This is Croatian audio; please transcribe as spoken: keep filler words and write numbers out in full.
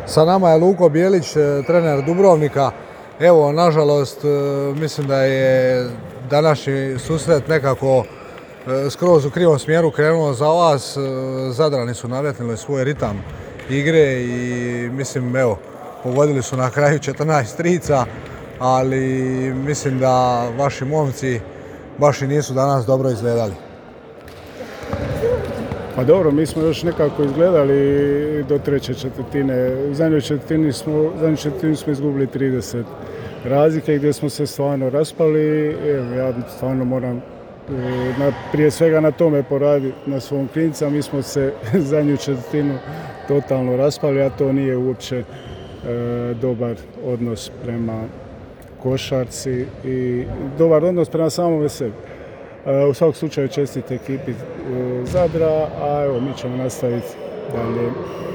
Sa nama je Luko Bijelić, trener Dubrovnika. Evo, nažalost, mislim da je današnji susret nekako skroz u krivom smjeru krenuo za vas. Zadrani su nametnuli svoj ritam igre i mislim, evo, pogodili su na kraju četrnaest trica, ali mislim da vaši momci baš i nisu danas dobro izgledali. Pa dobro, mi smo još nekako izgledali do treće četvrtine. U zadnjoj četvrtini smo, zadnjoj četvrtini smo izgubili trideset razlike gdje smo se stvarno raspali. Evo, ja stvarno moram na, prije svega na tome poraditi na svom klinca. Mi smo se zadnju četvrtinu totalno raspali, a to nije uopće e, dobar odnos prema košarci i dobar odnos prema samome sebi. U svakom slučaju čestite ekipi Zadra, a evo mi ćemo nastaviti dalje